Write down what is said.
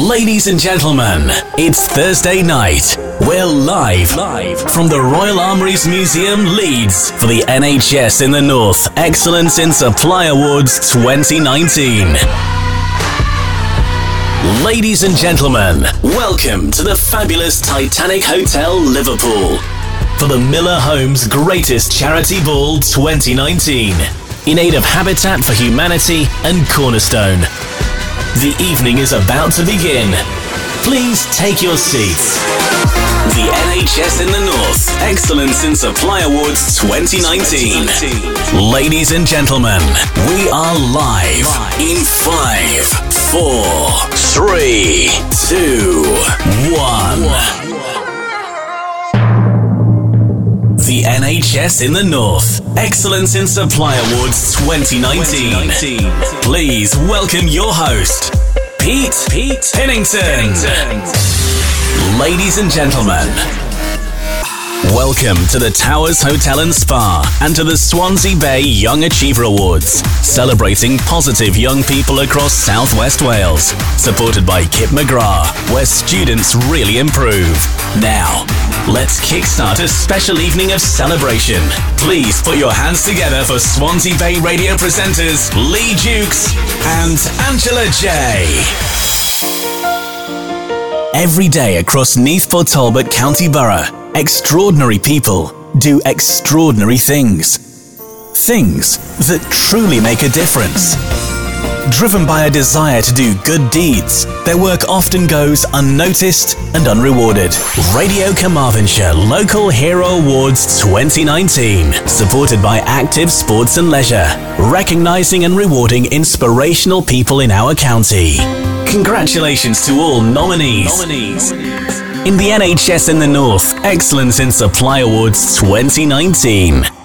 Ladies and gentlemen, it's Thursday night. We're live from the Royal Armouries Museum, Leeds, for the NHS in the North Excellence in Supply Awards 2019. Ladies and gentlemen, welcome to the fabulous Titanic Hotel, Liverpool, for the Miller Homes Greatest Charity Ball 2019, in aid of Habitat for Humanity and Cornerstone. The evening is about to begin. Please take your seats. The NHS in the North Excellence in Supply Awards 2019. Ladies and gentlemen, we are live in 5, 4, 3, 2, 1. The NHS in the North Excellence in Supply Awards 2019. Please welcome your host, Pete Pennington. Ladies and gentlemen, welcome to the Towers Hotel and Spa and to the Swansea Bay Young Achiever Awards, celebrating positive young people across South West Wales, supported by Kip McGrath, where students really improve. Now, let's kickstart a special evening of celebration. Please put your hands together for Swansea Bay radio presenters Lee Jukes and Angela J. Every day across Neath-Port Talbot County Borough, extraordinary people do extraordinary things. Things that truly make a difference. Driven by a desire to do good deeds, their work often goes unnoticed and unrewarded. Radio Carmarthenshire Local Hero Awards 2019, supported by Active Sports and Leisure, recognising and rewarding inspirational people in our county. Congratulations to all nominees. In the NHS in the North Excellence in Supply Awards 2019.